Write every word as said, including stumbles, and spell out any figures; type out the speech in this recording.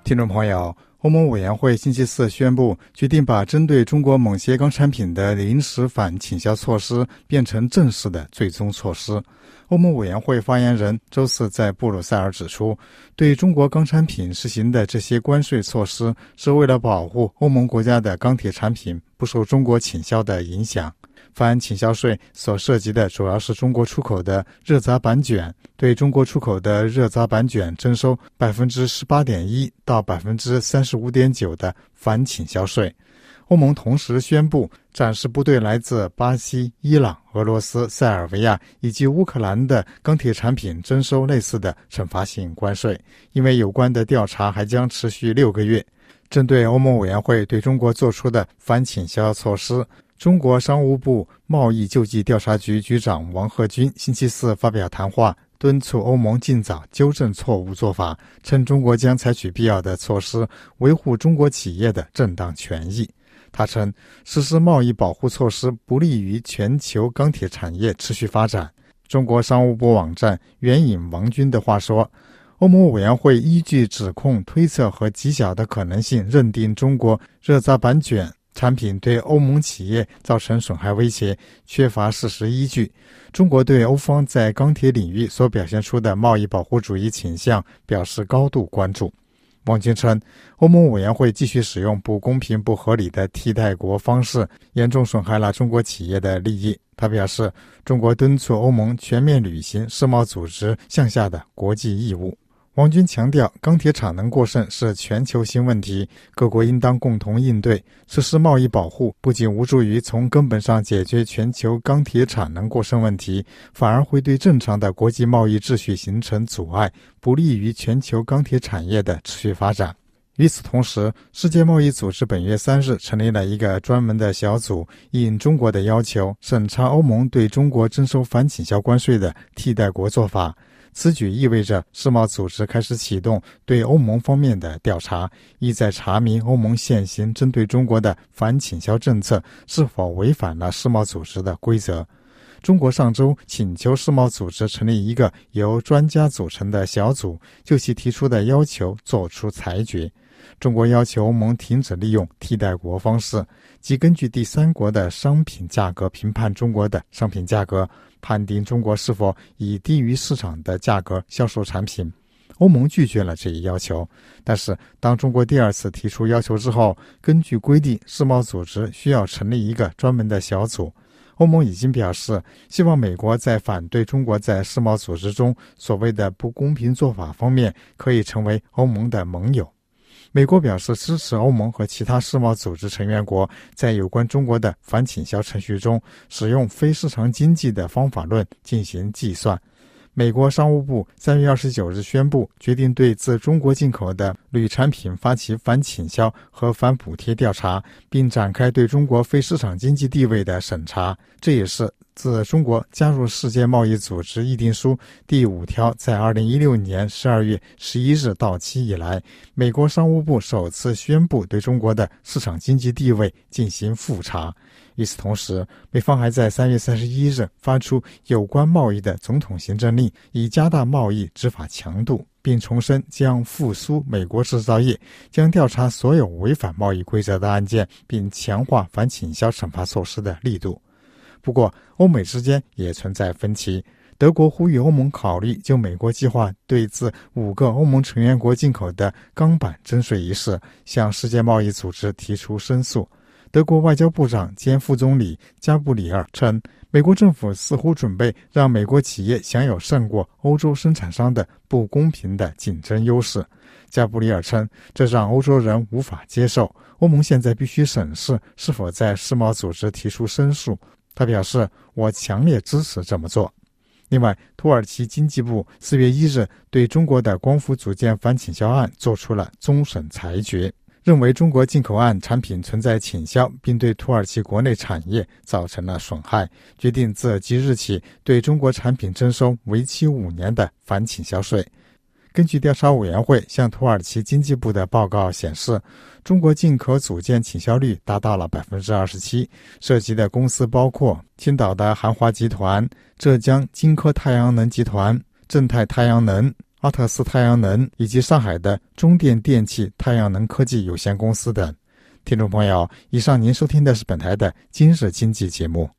听众朋友，欧盟委员会星期四宣布，决定把针对中国某些钢产品的临时反倾销措施变成正式的最终措施。欧盟委员会发言人周四在布鲁塞尔指出，对中国钢产品实行的这些关税措施是为了保护欧盟国家的钢铁产品不受中国倾销的影响。反倾销税所涉及的主要是中国出口的热轧板卷，对中国出口的热轧板卷征收 百分之十八点一 到 百分之三十五点九 的反倾销税。欧盟同时宣布暂时不对来自巴西、伊朗、俄罗斯、塞尔维亚以及乌克兰的钢铁产品征收类似的惩罚性关税，因为有关的调查还将持续六个月。针对欧盟委员会对中国做出的反倾销措施，中国商务部贸易救济调查局局长王贺军星期四发表谈话，敦促欧盟尽早纠正错误做法，称中国将采取必要的措施，维护中国企业的正当权益。他称，实施贸易保护措施不利于全球钢铁产业持续发展。中国商务部网站援引王军的话说，欧盟委员会依据指控、推测和极小的可能性，认定中国热轧板卷产品对欧盟企业造成损害威胁，缺乏事实依据。中国对欧方在钢铁领域所表现出的贸易保护主义倾向表示高度关注。王军称，欧盟委员会继续使用不公平不合理的替代国方式，严重损害了中国企业的利益。他表示，中国敦促欧盟全面履行世贸组织项下的国际义务。王军强调，钢铁产能过剩是全球性问题，各国应当共同应对。实施贸易保护不仅无助于从根本上解决全球钢铁产能过剩问题，反而会对正常的国际贸易秩序形成阻碍，不利于全球钢铁产业的持续发展。与此同时，世界贸易组织本月三日成立了一个专门的小组，应中国的要求，审查欧盟对中国征收反倾销关税的替代国做法。此举意味着世贸组织开始启动对欧盟方面的调查，意在查明欧盟现行针对中国的反倾销政策是否违反了世贸组织的规则。中国上周请求世贸组织成立一个由专家组成的小组，就其提出的要求作出裁决。中国要求欧盟停止利用替代国方式，即根据第三国的商品价格评判中国的商品价格，判定中国是否以低于市场的价格销售产品。欧盟拒绝了这一要求，但是当中国第二次提出要求之后，根据规定，世贸组织需要成立一个专门的小组。欧盟已经表示，希望美国在反对中国在世贸组织中所谓的不公平做法方面可以成为欧盟的盟友。美国表示支持欧盟和其他世贸组织成员国在有关中国的反倾销程序中使用非市场经济的方法论进行计算。美国商务部三月二十九日宣布，决定对自中国进口的铝产品发起反倾销和反补贴调查，并展开对中国非市场经济地位的审查。这也是自中国加入世界贸易组织议定书第五条在二零一六年十二月十一日到期以来，美国商务部首次宣布对中国的市场经济地位进行复查。与此同时，美方还在三月三十一日发出有关贸易的总统行政令，以加大贸易执法强度，并重申将复苏美国制造业，将调查所有违反贸易规则的案件，并强化反倾销惩罚措施的力度。不过，欧美之间也存在分歧。德国呼吁欧盟考虑就美国计划对自五个欧盟成员国进口的钢板征税一事，向世界贸易组织提出申诉。德国外交部长兼副总理加布里尔称，美国政府似乎准备让美国企业享有胜过欧洲生产商的不公平的竞争优势。加布里尔称，这让欧洲人无法接受，欧盟现在必须审视是否在世贸组织提出申诉。他表示，我强烈支持这么做。另外，土耳其经济部四月一日对中国的光伏组件反倾销案做出了终审裁决，认为中国进口案产品存在倾销，并对土耳其国内产业造成了损害，决定自即日起对中国产品征收为期五年的反倾销税。根据调查委员会向土耳其经济部的报告显示，中国进口组件倾销率达到了 百分之二十七， 涉及的公司包括青岛的韩华集团、浙江金科太阳能集团、正泰太阳能、 阿特斯太阳能以及上海的中电电气太阳能科技有限公司等。听众朋友，以上您收听的是本台的今日经济节目。